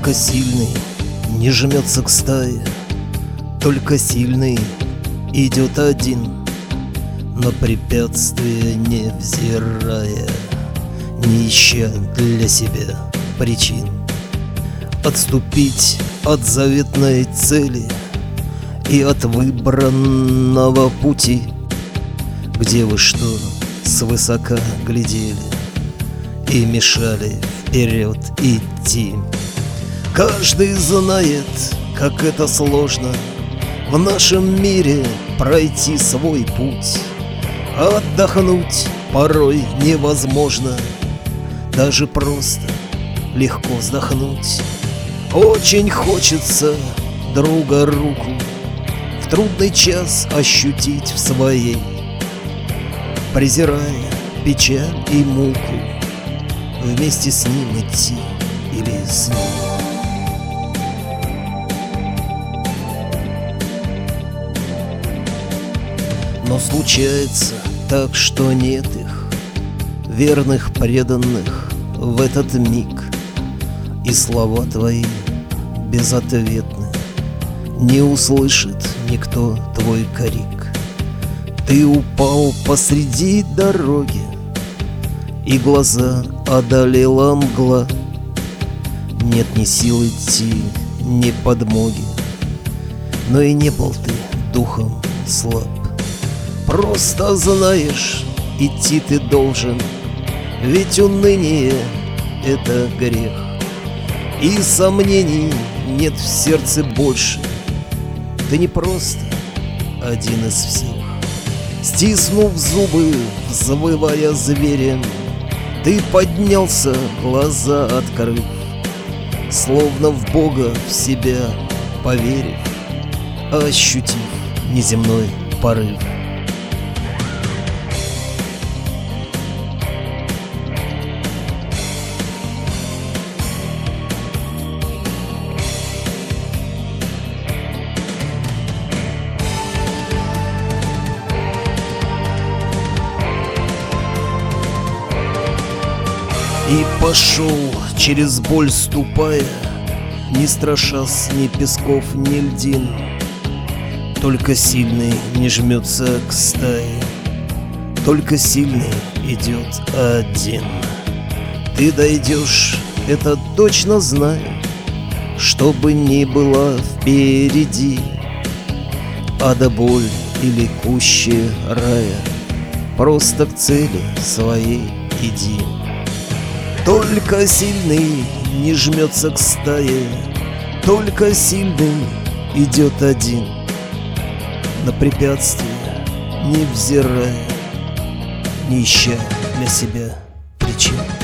Только сильный не жмется к стае, только сильный идет один, на препятствия невзирая, не ища для себя причин. Отступить от заветной цели и от выбранного пути, где вы что свысока глядели и мешали вперед идти. Каждый знает, как это сложно в нашем мире пройти свой путь. Отдохнуть порой невозможно, даже просто легко вздохнуть. Очень хочется друга руку в трудный час ощутить в своей, презирая печаль и муку, вместе с ним идти или с ним. Но случается так, что нет их, верных, преданных в этот миг, и слова твои безответны, не услышит никто твой крик. Ты упал посреди дороги, и глаза одолела мгла. Нет ни сил идти, ни подмоги, но и не был ты духом слаб. Просто знаешь, идти ты должен, ведь уныние — это грех, и сомнений нет в сердце больше. Ты не просто один из всех. Стиснув зубы, взвывая зверем, ты поднялся, глаза открыв, словно в Бога в себя поверив, ощутив неземной порыв. И пошел, через боль ступая, не страшась ни песков, ни льдин. Только сильный не жмется к стае, только сильный идет один. Ты дойдешь, это точно знаю, что бы ни было впереди, ада, боль или кущи рая, просто к цели своей иди. Только сильный не жмется к стае, только сильный идет один, на препятствия невзирая, не ища для себя причин.